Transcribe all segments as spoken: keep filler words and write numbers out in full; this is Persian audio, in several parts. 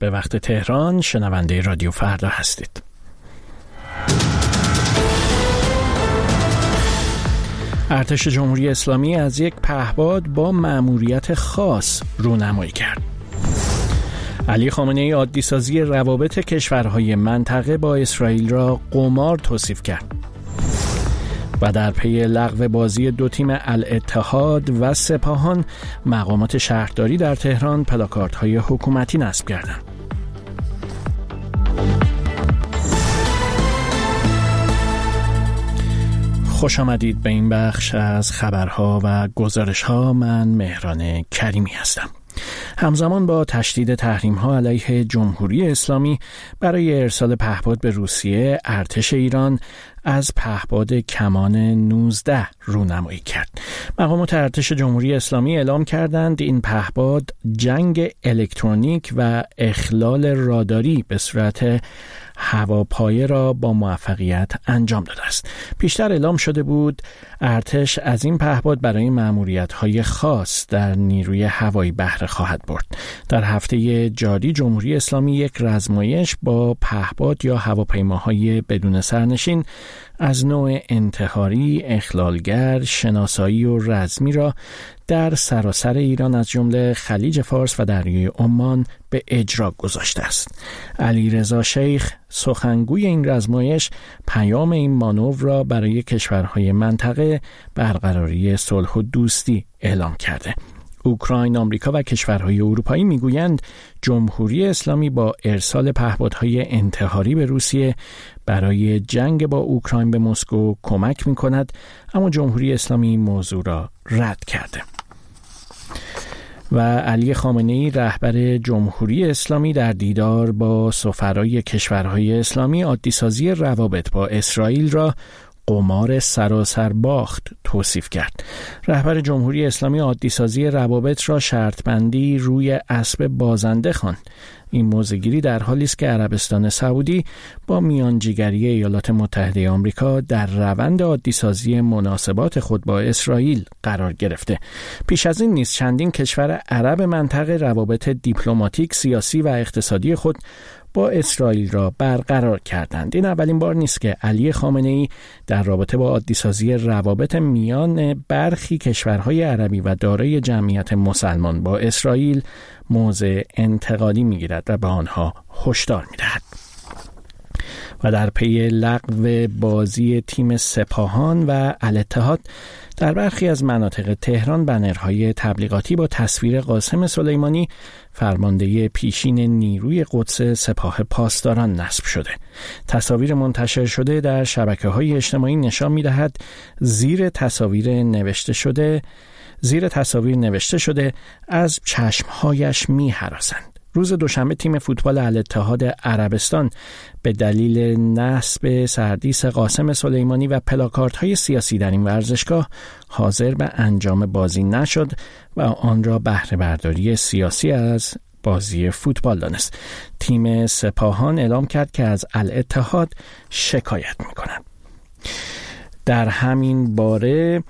به وقت تهران شنونده رادیو فردا هستید. ارتش جمهوری اسلامی از یک پهپاد با مأموریت خاص رونمایی کرد. علی خامنه‌ای عادی‌سازی روابط کشورهای منطقه با اسرائیل را قمار توصیف کرد. و در پی لغو بازی دو تیم الاتحاد و سپاهان، مقامات شهرداری در تهران پلاکاردهای حکومتی نصب کردند. خوش آمدید به این بخش از خبرها و گزارش‌ها. من مهران کریمی هستم. همزمان با تشدید تحریم‌ها علیه جمهوری اسلامی برای ارسال پهپاد به روسیه، ارتش ایران از پهپاد کمان نوزده رونمایی کرد. مقامات ارتش جمهوری اسلامی اعلام کردند این پهپاد جنگ الکترونیک و اخلال راداری به صورت هواپایه را با موفقیت انجام داده است. پیشتر اعلام شده بود ارتش از این پهپاد برای مأموریت‌های خاص در نیروی هوایی بهره خواهد برد. در هفته جاری جمهوری اسلامی یک رزمایش با پهپاد یا هواپیماهای بدون سرنشین از نوع انتحاری، اخلالگر، شناسایی و رزمی را در سراسر ایران از جمله خلیج فارس و دریای عمان به اجرا گذاشته است. علیرضا شیخ سخنگوی این رزمایش پیام این مانور را برای کشورهای منطقه برقراری صلح و دوستی اعلام کرده. اوکراین، آمریکا و کشورهای اروپایی میگویند جمهوری اسلامی با ارسال پهپادهای انتحاری به روسیه برای جنگ با اوکراین به مسکو کمک می‌کند، اما جمهوری اسلامی این موضوع را رد کرده. و علی خامنه‌ای رهبر جمهوری اسلامی در دیدار با سفرای کشورهای اسلامی عادی‌سازی روابط با اسرائیل را قمار سراسر باخت توصیف کرد. رهبر جمهوری اسلامی عادی‌سازی روابط را شرطبندی روی اسب بازنده خواند. این موضع‌گیری در حالی است که عربستان سعودی با میانجیگری ایالات متحده آمریکا در روند عادی‌سازی مناسبات خود با اسرائیل قرار گرفته. پیش از این نیز چندین کشور عرب منطقه روابط دیپلماتیک، سیاسی و اقتصادی خود با اسرائیل را برقرار کردند. این اولین بار نیست که علی خامنه‌ای در رابطه با عادی‌سازی روابط میان برخی کشورهای عربی و دارای جمعیت مسلمان با اسرائیل موضع انتقادی می‌گیرد و به آنها هشدار می‌دهد. و در پی لغو بازی تیم سپاهان و الاتحاد در برخی از مناطق تهران بنرهای تبلیغاتی با تصویر قاسم سلیمانی، فرمانده پیشین نیروی قدس سپاه پاسداران نصب شده. تصاویر منتشر شده در شبکه‌های اجتماعی نشان می‌دهد زیر تصاویر نوشته شده زیر تصاویر نوشته شده از چشمهایش می‌هراسند. روز دوشنبه تیم فوتبال الاتحاد عربستان به دلیل نصب سردیس قاسم سلیمانی و پلاکاردهای سیاسی در این ورزشگاه حاضر به انجام بازی نشد و آن را بهره برداری سیاسی از بازی فوتبال دانست. تیم سپاهان اعلام کرد که از الاتحاد شکایت می‌کند. در همین باره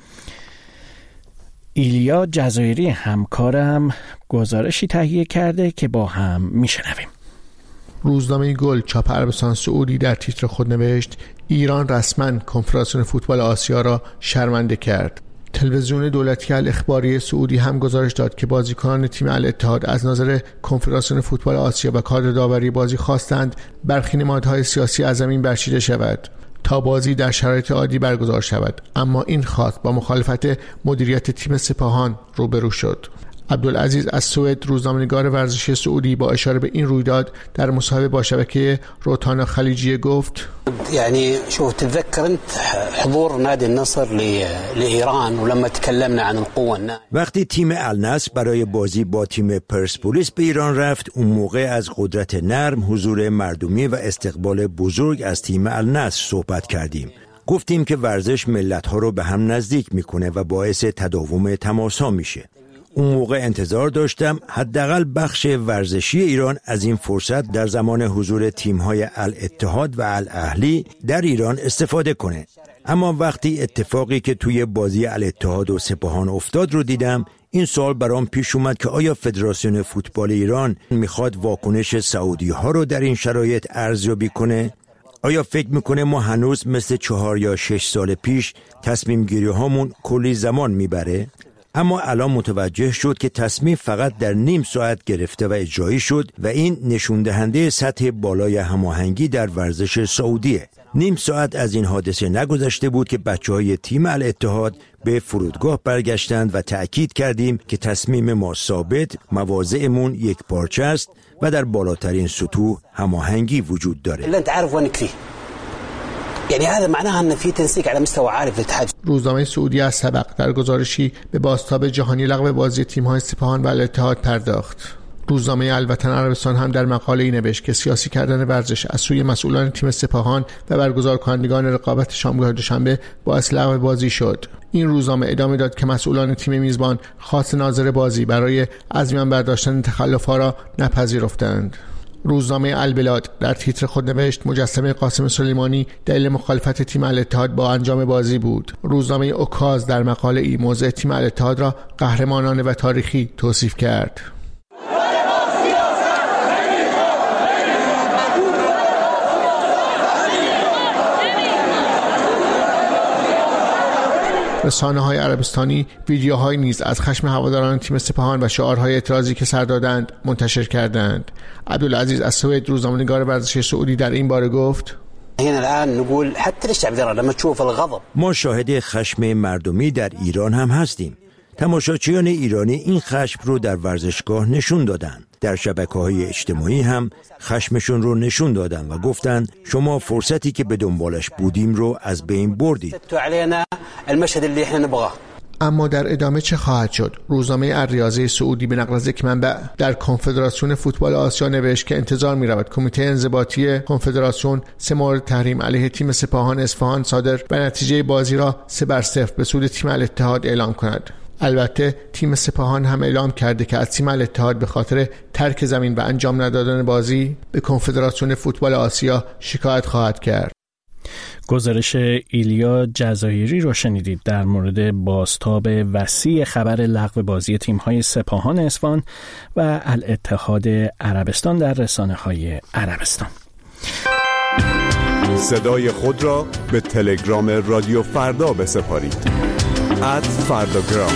ایلیا جزایری همکارم گزارشی تهیه کرده که با هم میشنویم. روزنامه گل چاپ عربستان سعودی در تیتر خود نوشت ایران رسما کنفدراسیون فوتبال آسیا را شرمنده کرد. تلویزیون دولتی الاخباری سعودی هم گزارش داد که بازیکنان تیم الاتحاد از نظر کنفدراسیون فوتبال آسیا و کادر داوری بازی خواستند برخی نمادهای سیاسی از زمین برچیده شود تا بازی در شرایط عادی برگزار شود، اما این خواست با مخالفت مدیریت تیم سپاهان روبرو شد. عبدالعزیز از سوئد، روزنامه‌نگار ورزشی سعودی، با اشاره به این رویداد در مصاحبه با شبکه روتانا خلیجیه گفت: يعني شو تتذكر انت حضور نادي النصر لإيران ولما تكلمنا عن القوة الناعمة. وقتی تیم النصر برای بازی با تیم پرسپولیس به ایران رفت، اون موقع از قدرت نرم، حضور مردمی و استقبال بزرگ از تیم النصر صحبت کردیم. گفتیم که ورزش ملت‌ها رو به هم نزدیک میکنه و باعث تداوم تماس‌ها میشه. اون موقع انتظار داشتم حداقل بخش ورزشی ایران از این فرصت در زمان حضور تیم‌های الاتحاد و الاهلی در ایران استفاده کنه. اما وقتی اتفاقی که توی بازی الاتحاد و سپاهان افتاد رو دیدم، این سوال برام پیش اومد که آیا فدراسیون فوتبال ایران میخواد واکنش سعودی ها رو در این شرایط ارزیابی کنه؟ آیا فکر میکنه ما هنوز مثل چهار یا شش سال پیش تصمیم گیری هامون کلی زمان میبره؟ اما الان متوجه شد که تصمیم فقط در نیم ساعت گرفته و اجرایی شد و این نشون دهنده سطح بالای هماهنگی در ورزش سعودیه. نیم ساعت از این حادثه نگذشته بود که بچه‌های تیم الاتحاد به فرودگاه برگشتند و تأکید کردیم که تصمیم ما ثابت، مواضعمون یک پارچه است و در بالاترین سطوح هماهنگی وجود داره. یعنی هذا معناها ان في تنسيق على مستوى عالي في الاتحاد. روزنامه سعودی از سبق در گزارشی به بازتاب جهانی لغو بازی تیم‌های سپاهان و الاتحاد پرداخت. روزنامه الوطن عربستان هم در مقاله‌ای نوشت که سیاسی کردن ورزش از سوی مسئولان تیم سپاهان و برگزار کنندگان رقابت شامگاه دوشنبه باعث لغو بازی شد. این روزنامه ادامه داد که مسئولان تیم میزبان خواست ناظر بازی برای از میان برداشتن تخلف‌ها را نپذیرفتند. روزنامه البلاد در تیتر خود نوشت مجسمه قاسم سلیمانی دلیل مخالفت تیم الاتحاد با انجام بازی بود. روزنامه اوکاز در مقاله ای موضع تیم الاتحاد را قهرمانانه و تاریخی توصیف کرد. رسانه‌های عربستانی ویدیوهای نیز از خشم هواداران تیم سپاهان و شعارهای اعتراضی که سر دادند منتشر کردند. عبدالعزیز از سوید روزنامه‌نگار ورزشی سعودی در این باره گفت: ما شاهد خشم مردمی در ایران هم هستیم. تماشاچیان ایرانی این خشم رو در ورزشگاه نشون دادن. در شبکه‌های اجتماعی هم خشمشون رو نشون دادن و گفتن شما فرصتی که به دنبالش بودیم رو از بین بردید. اما در ادامه چه خواهد شد؟ روزنامه الریاضه سعودی به نقل از یک منبع در کنفدراسیون فوتبال آسیا نوشت که انتظار می‌رود کمیته انضباطی کنفدراسیون سه مورد تحریم علیه تیم سپاهان اصفهان صادر و نتیجه بازی را سه بر صفر به سود تیم الاتحاد اعلام کند. البته تیم سپاهان هم اعلام کرده که از تیم الاتحاد به خاطر ترک زمین و انجام ندادن بازی به کنفدراسیون فوتبال آسیا شکایت خواهد کرد. گزارش ایلیا جزایری رو شنیدید در مورد بازتاب وسیع خبر لغو بازی تیم‌های سپاهان اصفهان و الاتحاد عربستان در رسانه‌های عربستان. صدای خود را به تلگرام رادیو فردا بسپارید. ات فرداگرام.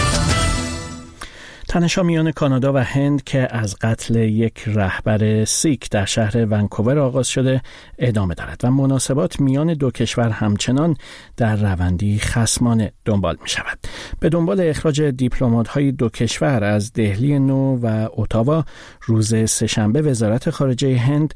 تنش‌ها میان کانادا و هند که از قتل یک رهبر سیک در شهر ونکوور آغاز شده ادامه دارد و مناسبات میان دو کشور همچنان در روندی خصمانه دنبال می شود. به دنبال اخراج دیپلمات‌های دو کشور از دهلی نو و اتاوا، روز سه‌شنبه وزارت خارجه هند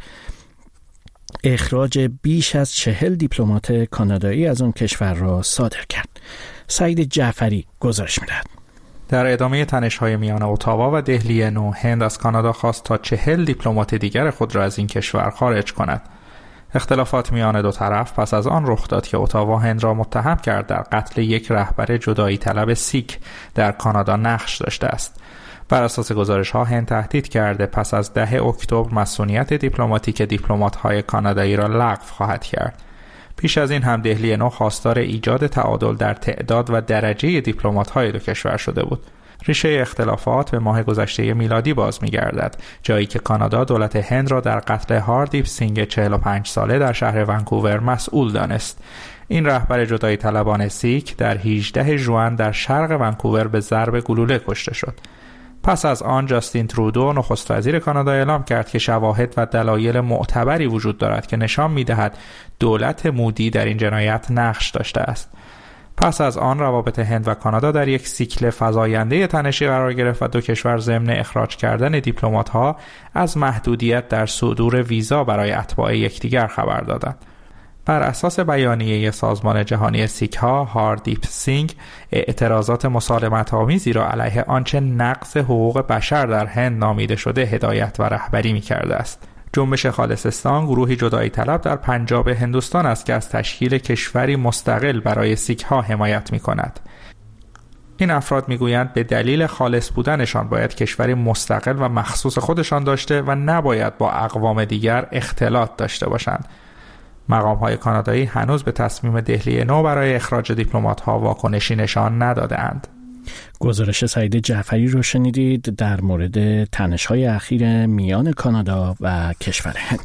اخراج بیش از چهل دیپلمات کانادایی از آن کشور را صادر کرد. سعید جعفری گزارش می‌دهد. در ادامه تنش‌های میان اتاوا و دهلی نو، هند از کانادا خواست تا چهل دیپلمات دیگر خود را از این کشور خارج کند. اختلافات میان دو طرف پس از آن رخ داد که اتاوا هند را متهم کرد در قتل یک رهبر جدایی طلب سیک در کانادا نقش داشته است. بر اساس گزارش‌ها هند تهدید کرده پس از ده اکتبر مسئولیت دیپلماتیک دیپلمات‌های کانادایی را لغو خواهد کرد. پیش از این هم دهلی نو خواستار ایجاد تعادل در تعداد و درجه دیپلمات‌های دو کشور شده بود. ریشه اختلافات به ماه گذشته میلادی باز می‌گردد، جایی که کانادا دولت هند را در قتل هاردیپ سینگ چهل و پنج ساله در شهر ونکوور مسئول دانست. این رهبر جدایی طلبان سیک در هجدهم ژوئن در شرق ونکوور به ضرب گلوله کشته شد. پس از آن جاستین ترودو نخست وزیر کانادا اعلام کرد که شواهد و دلایل معتبری وجود دارد که نشان می‌دهد دولت مودی در این جنایت نقش داشته است. پس از آن روابط هند و کانادا در یک سیکل فزاینده تنشی قرار گرفت و دو کشور ضمن اخراج کردن دیپلمات‌ها از محدودیت در صدور ویزا برای اتباع یکدیگر خبر دادند. بر اساس بیانیه سازمان جهانی سیک‌ها، هاردیپ سینگ اعتراضات مسالمت‌آمیزی را علیه آنچه نقض حقوق بشر در هند نامیده شده هدایت و رهبری می‌کرده است. جنبش خالصستان گروهی جدایی طلب در پنجاب هندوستان است که از تشکیل کشوری مستقل برای سیک‌ها حمایت می‌کند. این افراد می‌گویند به دلیل خالص بودنشان باید کشوری مستقل و مخصوص خودشان داشته و نباید با اقوام دیگر اختلاط داشته باشند. مقام‌های کانادایی هنوز به تصمیم دهلی نو برای اخراج دیپلمات‌ها واکنشی نشان نداده‌اند. گزارش سعید جعفری رو شنیدید در مورد تنش‌های اخیر میان کانادا و کشور هند.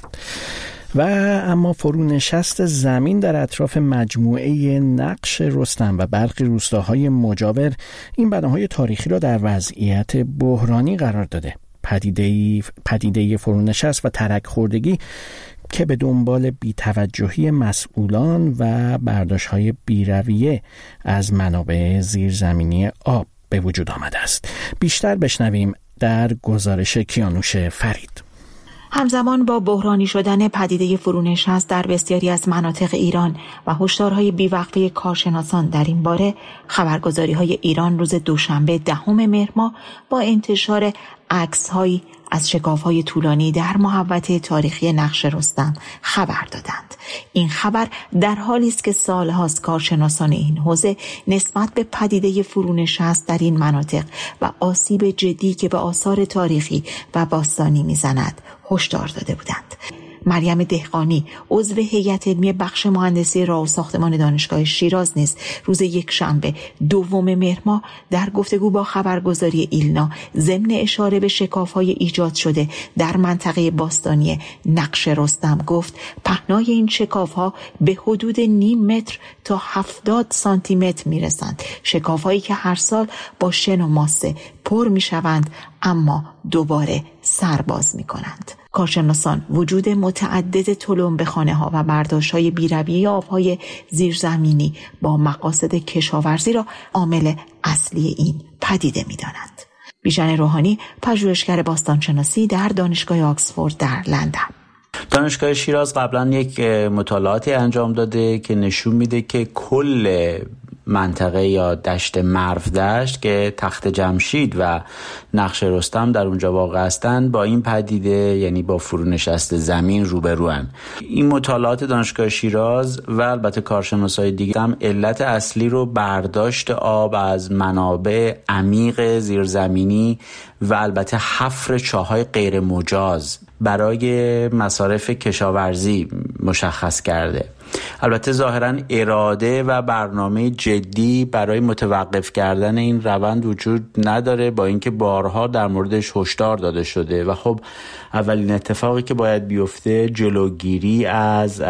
و اما فرونشست زمین در اطراف مجموعه نقش رستم و برخی روستاهای مجاور این بناهای تاریخی را در وضعیت بحرانی قرار داده. پدیده پدیده فرونشست و ترک خوردگی که به دنبال بی‌توجهی مسئولان و برداشت‌های بی‌رویه از منابع زیرزمینی آب به وجود آمده است. بیشتر بشنویم در گزارش کیانوش فرید. همزمان با بحرانی شدن پدیده فرونشست در بسیاری از مناطق ایران و هشدارهای بیوقفه کارشناسان در این باره، خبرگزاری‌های ایران روز دوشنبه دهم مهر ماه با انتشار عکس‌هایی از شکاف‌های طولانی در محوطه تاریخی نقش رستم خبر دادند. این خبر در حالی است که سال‌هاست کارشناسان این حوزه نسبت به پدیده فرونشست در این مناطق و آسیب جدی که به آثار تاریخی و باستانی می‌زند هشدار داده بودند. مریم دهقانی عضو هیئت علمی بخش مهندسی راه و ساختمان دانشگاه شیراز نیز روز یک شنبه دوم مهر ماه در گفتگو با خبرگزاری ایلنا ضمن اشاره به شکاف‌های ایجاد شده در منطقه باستانی نقش رستم گفت پهنای این شکاف‌ها به حدود نیم متر تا هفتاد سانتی متر میرسند. شکاف‌هایی که هر سال با شن و ماسه پر میشوند اما دوباره سرباز میکنند. کارشناسان وجود متعدد تلمبه خانه‌ها و برداشت‌های بی‌رویه آب‌های زیرزمینی با مقاصد کشاورزی را عامل اصلی این پدیده می‌دانند. بیژن روحانی، پژوهشگر باستانشناسی در دانشگاه آکسفورد در لندن. دانشگاه شیراز قبلا یک مطالعاتی انجام داده که نشون میده که کل منطقه یا دشت مرو دشت که تخت جمشید و نقش رستم در اونجا واقع هستند با این پدیده یعنی با فرونشست زمین روبروان. این مطالعات دانشگاه شیراز و البته کارشناسای دیگه هم علت اصلی رو برداشت آب از منابع عمیق زیرزمینی و البته حفر چاهای غیر مجاز برای مصارف کشاورزی مشخص کرده. البته ظاهراً اراده و برنامه جدی برای متوقف کردن این روند وجود نداره، با اینکه بارها در موردش هشدار داده شده و خب اولین اتفاقی که باید بیفته جلوگیری از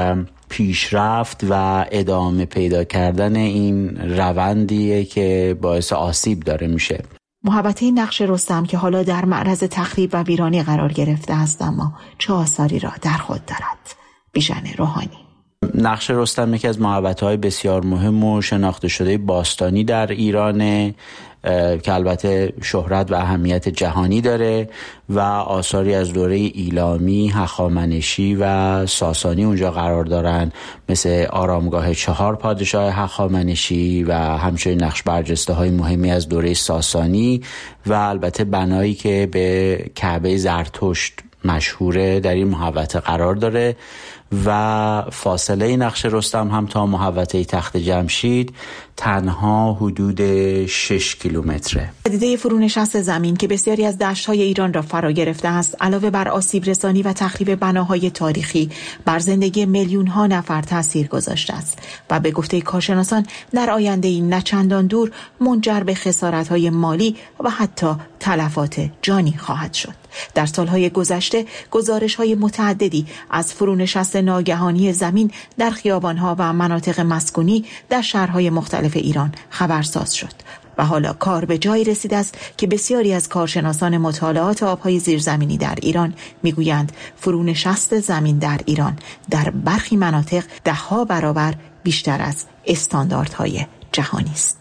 پیشرفت و ادامه پیدا کردن این روندیه که باعث آسیب داره میشه. محوطه نقش رستم که حالا در معرض تخریب و ویرانی قرار گرفته است اما چه آثاری را در خود دارد؟ بیژن روحانی. نقش رستم یکی از محوطه‌های بسیار مهم و شناخته شده باستانی در ایرانه که البته شهرت و اهمیت جهانی داره و آثاری از دوره ایلامی، هخامنشی و ساسانی اونجا قرار دارن، مثل آرامگاه چهار پادشاه هخامنشی و همچنین نقش برجسته های مهمی از دوره ساسانی و البته بنایی که به کعبه زرتشت مشهوره در این محوطه قرار داره و فاصله نقش رستم هم تا محوطه تخت جمشید تنها حدود شش کیلومتره. پدیده فرونشست زمین که بسیاری از دشت‌های ایران را فرا گرفته است، علاوه بر آسیب رسانی و تخریب بناهای تاریخی، بر زندگی میلیون‌ها نفر تاثیر گذاشته است و به گفته کارشناسان در آینده‌ای نه چندان دور منجر به خسارت‌های مالی و حتی تلفات جانی خواهد شد. در سالهای گذشته گزارش‌های متعددی از فرونشست ناگهانی زمین در خیابان‌ها و مناطق مسکونی در شهرهای مختلف ایران خبرساز شد و حالا کار به جایی رسیده است که بسیاری از کارشناسان مطالعات آب‌های زیرزمینی در ایران میگویند فرونشست زمین در ایران در برخی مناطق ده‌ها برابر بیشتر از استانداردهای جهانی است.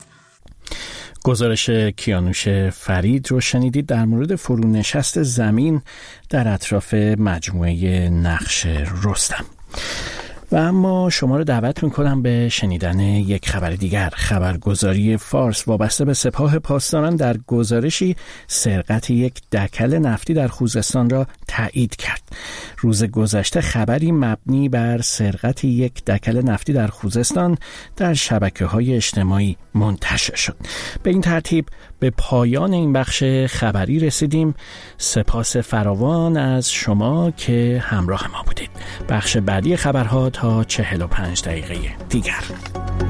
گزارش کیانوش فرید رو شنیدید در مورد فرونشست زمین در اطراف مجموعه نقش رستم. و اما شما رو دعوت میکنم به شنیدن یک خبر دیگر. خبرگزاری فارس وابسته به سپاه پاسداران در گزارشی سرقت یک دکل نفتی در خوزستان را تایید کرد. روز گذشته خبری مبنی بر سرقت یک دکل نفتی در خوزستان در شبکه‌های اجتماعی منتشر شد. به این ترتیب به پایان این بخش خبری رسیدیم. سپاس فراوان از شما که همراه ما بودید. بخش بعدی خبرها تا چهل و پنج دقیقه دیگر.